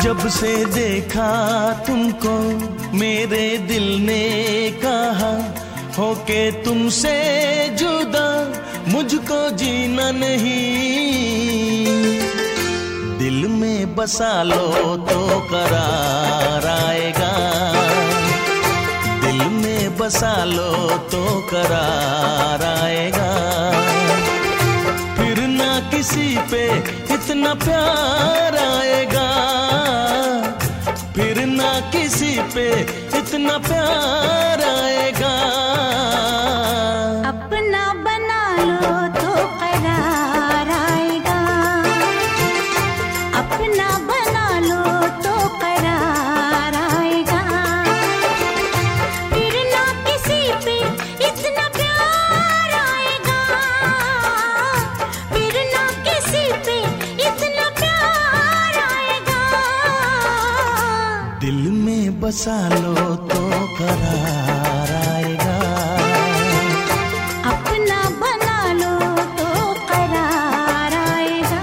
जब से देखा तुमको मेरे दिल ने कहा होके तुमसे जुदा मुझको जीना नहीं। दिल में बसा लो तो करार आएगा, दिल में बसा लो तो करार आएगा। फिर ना किसी पे इतना प्यार आएगा, फिर ना किसी पे इतना प्यार आएगा। अपना बना लो तो करार आएगा, अपना बना लो तो करार आएगा। फिर ना किसी पे इतना प्यार आएगा, फिर ना किसी पे इतना प्यार आएगा। दिल में बसा लो तो करार आएगा, अपना बना लो तो करार आएगा।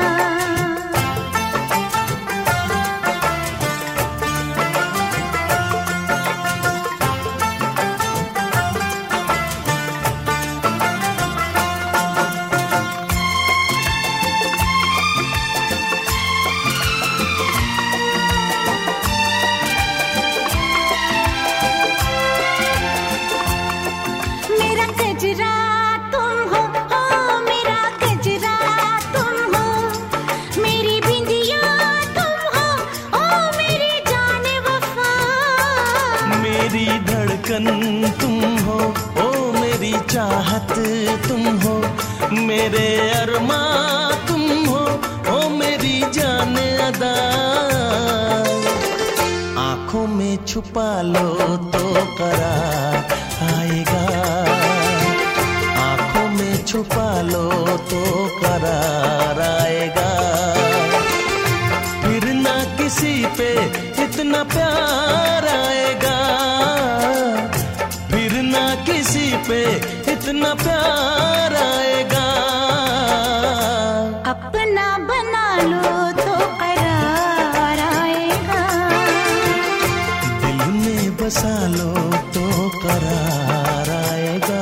मेरा गजरा तुम हो मेरा गजरा तुम हो, मेरी बिंदिया तुम हो मेरी जाने वफा। मेरी धड़कन तुम हो ओ मेरी चाहत तुम हो, मेरे अरमां तुम हो ओ मेरी जाने अदा। आंखों में छुपा लो तो करार आएगा, आंखों में छुपा लो तो करार आएगा। फिर ना किसी पे इतना प्यार आएगा, फिर ना किसी पे इतना प्यार आएगा। अपना बना लो तो करार आएगा, दिल में बसा लो तो करार आएगा।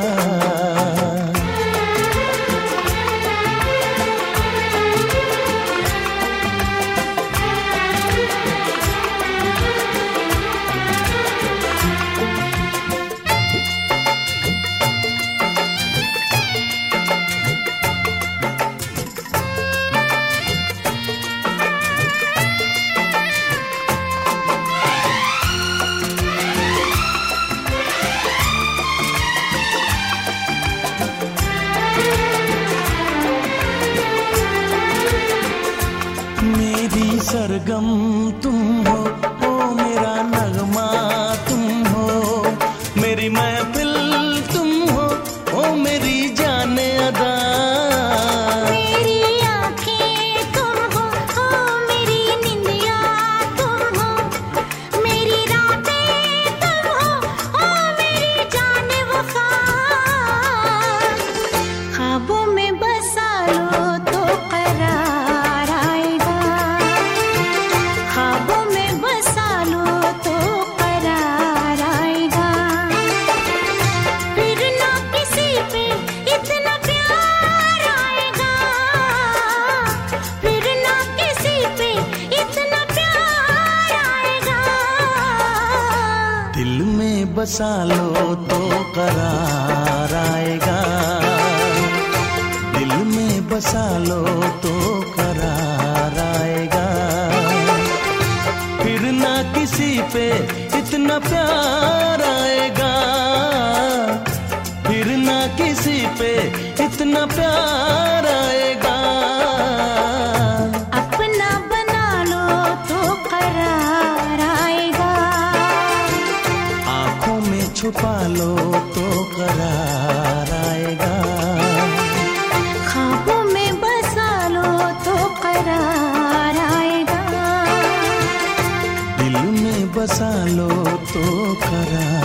मेरी सरगम तुम हो ओ मेरा नगमा तुम हो, मेरी महफिल तुम हो ओ मेरी जाने अदा। मेरी आँखें तुम हो मेरी निंदिया तुम हो, मेरी रातें तुम हो मेरी जाने वफा। ख्वाबों में बसा लो तो करार आएगा, ख्वाबों में बसा लो तो करार आएगा। फिर ना किसी पे इतना प्यार आएगा, फिर ना किसी पे इतना प्यार आएगा। दिल में बसा लो तो करार आएगा, दिल में बसा लो तो करार आएगा। फिर ना किसी पे इतना प्यार आएगा, फिर ना किसी पे इतना प्यार आएगा। अपना बना लो तो करार आएगा, आंखों में छुपा लो तो करार आएगा। ख्वाबों में बसा लो तो करार आएगा, दिल में बसा लो तो करार